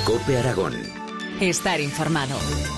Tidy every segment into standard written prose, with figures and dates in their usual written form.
COPE Aragón. Estar informado.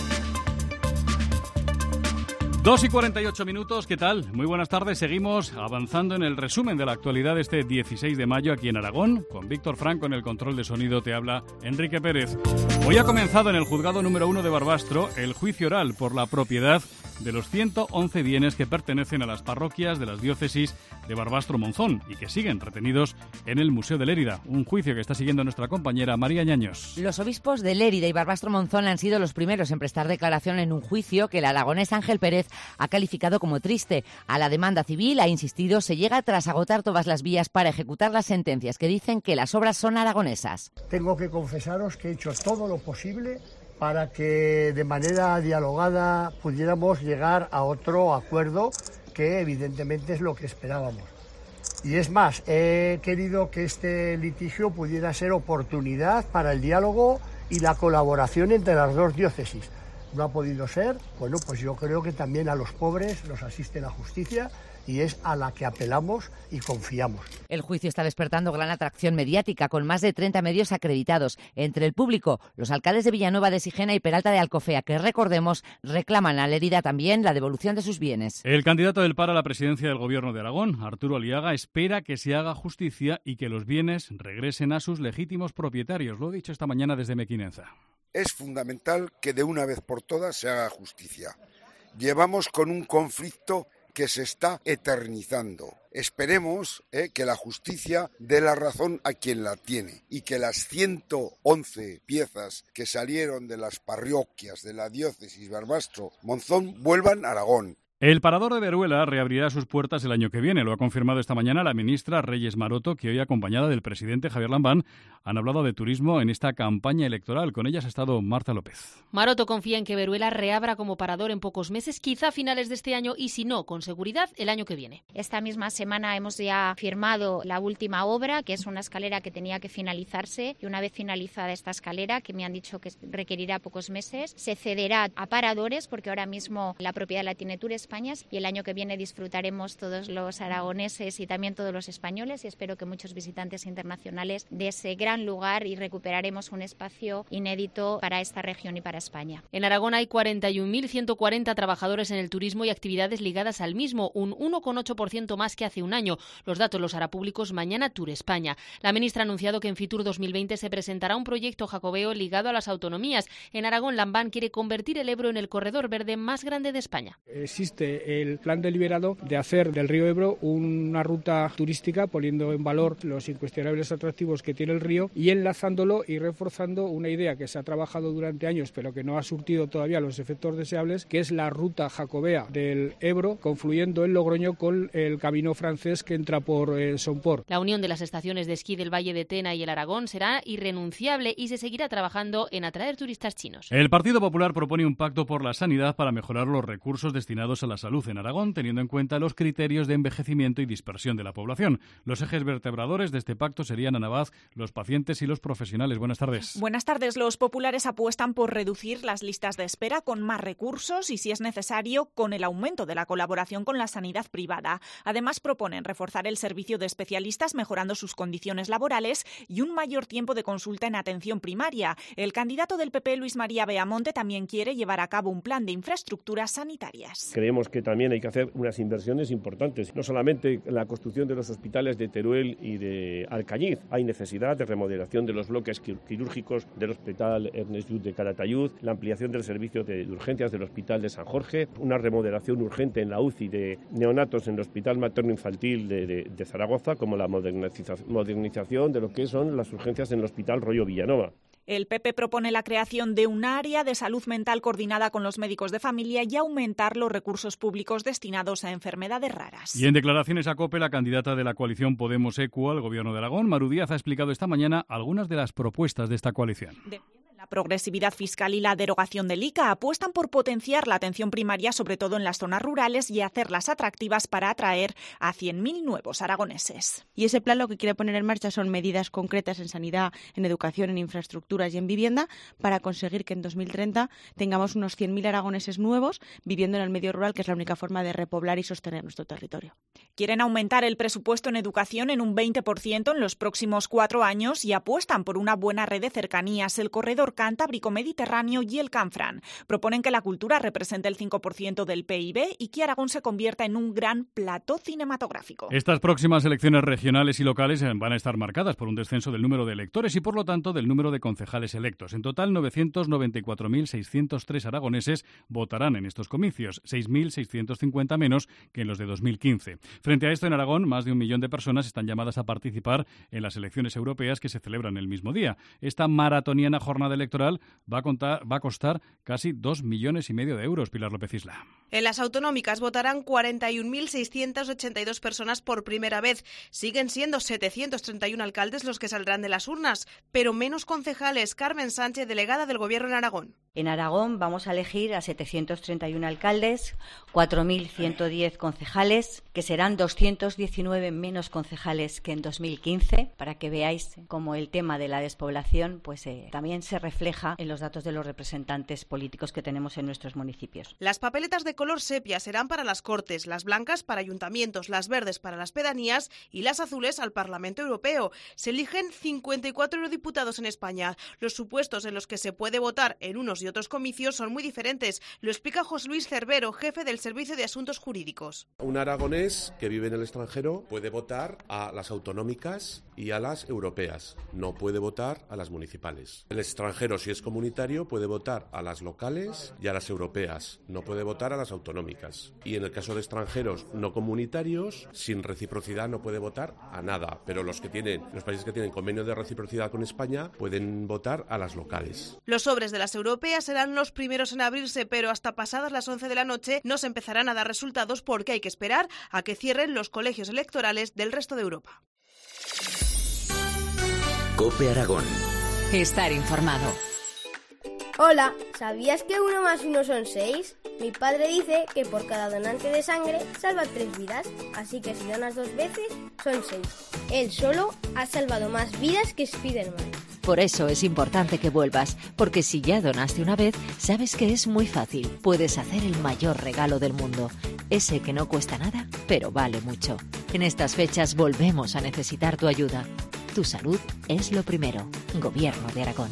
2:48, ¿qué tal? Muy buenas tardes. Seguimos avanzando en el resumen de la actualidad de este 16 de mayo aquí en Aragón. Con Víctor Franco en el control de sonido te habla Enrique Pérez. Hoy ha comenzado en el juzgado número 1 de Barbastro el juicio oral por la propiedad de los 111 bienes que pertenecen a las parroquias de las diócesis de Barbastro-Monzón y que siguen retenidos en el Museo de Lérida. Un juicio que está siguiendo nuestra compañera María Ñaños. Los obispos de Lérida y Barbastro-Monzón han sido los primeros en prestar declaración en un juicio que el aragonés Ángel Pérez ha calificado como triste. A la demanda civil, ha insistido, se llega tras agotar todas las vías para ejecutar las sentencias que dicen que las obras son aragonesas. Tengo que confesaros que he hecho todo lo posible para que de manera dialogada pudiéramos llegar a otro acuerdo que evidentemente es lo que esperábamos. Y es más, he querido que este litigio pudiera ser oportunidad para el diálogo y la colaboración entre las dos diócesis. No ha podido ser, bueno, pues yo creo que también a los pobres los asiste la justicia y es a la que apelamos y confiamos. El juicio está despertando gran atracción mediática, con más de 30 medios acreditados. Entre el público, los alcaldes de Villanueva de Sigena y Peralta de Alcofea, que recordemos, reclaman a Lérida también la devolución de sus bienes. El candidato del PAR a la presidencia del Gobierno de Aragón, Arturo Aliaga, espera que se haga justicia y que los bienes regresen a sus legítimos propietarios. Lo ha dicho esta mañana desde Mequinenza. Es fundamental que de una vez por todas se haga justicia. Llevamos con un conflicto que se está eternizando. Esperemos que la justicia dé la razón a quien la tiene y que las 111 piezas que salieron de las parroquias de la diócesis Barbastro-Monzón vuelvan a Aragón. El Parador de Veruela reabrirá sus puertas el año que viene. Lo ha confirmado esta mañana la ministra Reyes Maroto, que hoy, acompañada del presidente Javier Lambán, han hablado de turismo en esta campaña electoral. Con ellas ha estado Marta López. Maroto confía en que Veruela reabra como parador en pocos meses, quizá a finales de este año, y si no, con seguridad, el año que viene. Esta misma semana hemos ya firmado la última obra, que es una escalera que tenía que finalizarse, y una vez finalizada esta escalera, que me han dicho que requerirá pocos meses, se cederá a paradores, porque ahora mismo la propiedad la tiene Tour España, y el año que viene disfrutaremos todos los aragoneses y también todos los españoles, y espero que muchos visitantes internacionales, de ese gran lugar, y recuperaremos un espacio inédito para esta región y para España. En Aragón hay 41.140 trabajadores en el turismo y actividades ligadas al mismo, un 1,8% más que hace un año. Los datos los hará públicos mañana Tour España. La ministra ha anunciado que en Fitur 2020 se presentará un proyecto jacobeo ligado a las autonomías. En Aragón, Lambán quiere convertir el Ebro en el corredor verde más grande de España. Existe el plan deliberado de hacer del río Ebro una ruta turística, poniendo en valor los incuestionables atractivos que tiene el río y enlazándolo y reforzando una idea que se ha trabajado durante años pero que no ha surtido todavía los efectos deseables, que es la ruta jacobea del Ebro, confluyendo en Logroño con el camino francés que entra por Somport. La unión de las estaciones de esquí del Valle de Tena y el Aragón será irrenunciable y se seguirá trabajando en atraer turistas chinos. El Partido Popular propone un pacto por la sanidad para mejorar los recursos destinados a la salud en Aragón, teniendo en cuenta los criterios de envejecimiento y dispersión de la población. Los ejes vertebradores de este pacto serían, Ana Vaz, los pacientes y los profesionales. Buenas tardes. Buenas tardes. Los populares apuestan por reducir las listas de espera con más recursos y, si es necesario, con el aumento de la colaboración con la sanidad privada. Además, proponen reforzar el servicio de especialistas mejorando sus condiciones laborales y un mayor tiempo de consulta en atención primaria. El candidato del PP, Luis María Beamonte, también quiere llevar a cabo un plan de infraestructuras sanitarias. Creemos que también hay que hacer unas inversiones importantes, no solamente en la construcción de los hospitales de Teruel y de Alcañiz. Hay necesidad de remodelación de los bloques quirúrgicos del Hospital Ernest Lluch de Calatayud, la ampliación del servicio de urgencias del Hospital de San Jorge, una remodelación urgente en la UCI de neonatos en el Hospital Materno Infantil de Zaragoza, como la modernización de lo que son las urgencias en el Hospital Rollo Villanova. El PP propone la creación de un área de salud mental coordinada con los médicos de familia y aumentar los recursos públicos destinados a enfermedades raras. Y en declaraciones a COPE, la candidata de la coalición Podemos-ECU al Gobierno de Aragón, Maru Díaz, ha explicado esta mañana algunas de las propuestas de esta coalición. La La progresividad fiscal y la derogación del ICA apuestan por potenciar la atención primaria, sobre todo en las zonas rurales, y hacerlas atractivas para atraer a 100.000 nuevos aragoneses. Y ese plan lo que quiere poner en marcha son medidas concretas en sanidad, en educación, en infraestructuras y en vivienda para conseguir que en 2030 tengamos unos 100.000 aragoneses nuevos viviendo en el medio rural, que es la única forma de repoblar y sostener nuestro territorio. Quieren aumentar el presupuesto en educación en un 20% en los próximos 4 años y apuestan por una buena red de cercanías, el corredor Cantábrico-Mediterráneo y el Canfranc. Proponen que la cultura represente el 5% del PIB y que Aragón se convierta en un gran plató cinematográfico. Estas próximas elecciones regionales y locales van a estar marcadas por un descenso del número de electores y, por lo tanto, del número de concejales electos. En total, 994.603 aragoneses votarán en estos comicios, 6.650 menos que en los de 2015. Frente a esto, en Aragón, más de 1 millón de personas están llamadas a participar en las elecciones europeas que se celebran el mismo día. Esta maratoniana jornada electoral va a costar casi 2,5 millones de euros. Pilar López Isla. En las autonómicas votarán 41.682 personas por primera vez. Siguen siendo 731 alcaldes los que saldrán de las urnas, pero menos concejales. Carmen Sánchez, delegada del Gobierno en Aragón. En Aragón vamos a elegir a 731 alcaldes, 4.110 concejales, que serán 219 menos concejales que en 2015, para que veáis cómo el tema de la despoblación también se refleja en los datos de los representantes políticos que tenemos en nuestros municipios. Las papeletas de color sepia serán para las Cortes, las blancas para ayuntamientos, las verdes para las pedanías y las azules al Parlamento Europeo. Se eligen 54 eurodiputados en España. Los supuestos en los que se puede votar en unos y otros comicios son muy diferentes. Lo explica José Luis Cervero, jefe del Servicio de Asuntos Jurídicos. Un aragonés que vive en el extranjero puede votar a las autonómicas y a las europeas. No puede votar a las municipales. El extranjero, si es comunitario, puede votar a las locales y a las europeas. No puede votar a las autonómicas. Y en el caso de extranjeros no comunitarios, sin reciprocidad no puede votar a nada. Pero los países que tienen convenio de reciprocidad con España pueden votar a las locales. Los sobres de las europeas serán los primeros en abrirse, pero hasta pasadas las 11 de la noche no se empezarán a dar resultados porque hay que esperar a que cierren los colegios electorales del resto de Europa. COPE Aragón. Estar informado. Hola, ¿sabías que 1 más 1 son 6? Mi padre dice que por cada donante de sangre salva 3 vidas, así que si donas 2 veces son 6. Él solo ha salvado más vidas que Spiderman. Por eso es importante que vuelvas, porque si ya donaste una vez, sabes que es muy fácil. Puedes hacer el mayor regalo del mundo, ese que no cuesta nada, pero vale mucho. En estas fechas volvemos a necesitar tu ayuda. Tu salud es lo primero. Gobierno de Aragón.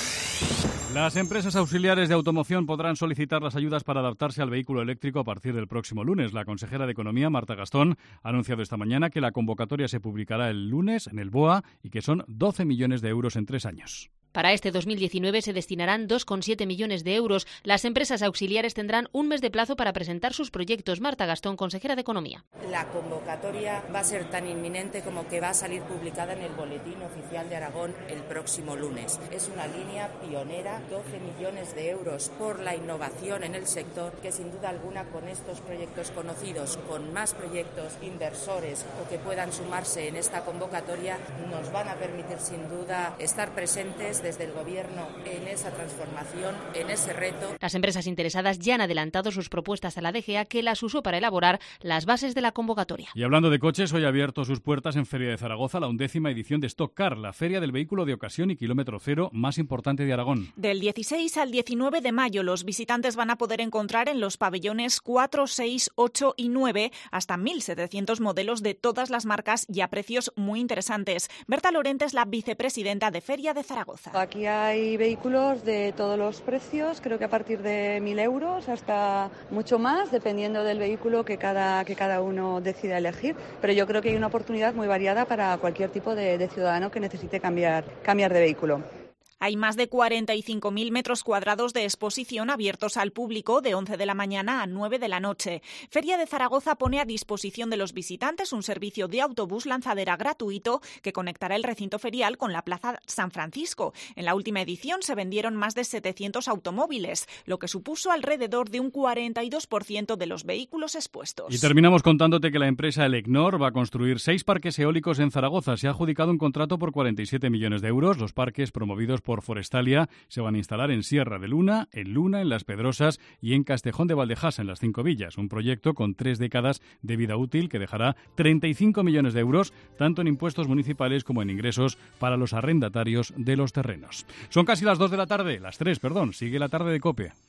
Las empresas auxiliares de automoción podrán solicitar las ayudas para adaptarse al vehículo eléctrico a partir del próximo lunes. La consejera de Economía, Marta Gastón, ha anunciado esta mañana que la convocatoria se publicará el lunes en el BOA y que son 12 millones de euros en 3 años. Para este 2019 se destinarán 2,7 millones de euros. Las empresas auxiliares tendrán un mes de plazo para presentar sus proyectos. Marta Gastón, consejera de Economía. La convocatoria va a ser tan inminente como que va a salir publicada en el Boletín Oficial de Aragón el próximo lunes. Es una línea pionera, 12 millones de euros por la innovación en el sector, que sin duda alguna con estos proyectos conocidos, con más proyectos inversores o que puedan sumarse en esta convocatoria, nos van a permitir sin duda estar presentes desde el Gobierno en esa transformación, en ese reto. Las empresas interesadas ya han adelantado sus propuestas a la DGA, que las usó para elaborar las bases de la convocatoria. Y hablando de coches, hoy ha abierto sus puertas en Feria de Zaragoza la 11ª edición de Stock Car, la feria del vehículo de ocasión y kilómetro cero más importante de Aragón. Del 16 al 19 de mayo, los visitantes van a poder encontrar en los pabellones 4, 6, 8 y 9 hasta 1.700 modelos de todas las marcas y a precios muy interesantes. Berta Lorente es la vicepresidenta de Feria de Zaragoza. Aquí hay vehículos de todos los precios, creo que a partir de 1.000 euros hasta mucho más, dependiendo del vehículo que cada uno decida elegir. Pero yo creo que hay una oportunidad muy variada para cualquier tipo de ciudadano que necesite cambiar de vehículo. Hay más de 45.000 metros cuadrados de exposición abiertos al público de 11 de la mañana a 9 de la noche. Feria de Zaragoza pone a disposición de los visitantes un servicio de autobús lanzadera gratuito que conectará el recinto ferial con la Plaza San Francisco. En la última edición se vendieron más de 700 automóviles, lo que supuso alrededor de un 42% de los vehículos expuestos. Y terminamos contándote que la empresa Elecnor va a construir 6 parques eólicos en Zaragoza. Se ha adjudicado un contrato por 47 millones de euros. Los parques promovidos por Forestalia se van a instalar en Sierra de Luna, en Luna, en Las Pedrosas y en Castejón de Valdejás, en las 5 villas. Un proyecto con 3 décadas de vida útil que dejará 35 millones de euros, tanto en impuestos municipales como en ingresos para los arrendatarios de los terrenos. Son casi las 2 de la tarde, las 3, perdón. Sigue la tarde de COPE.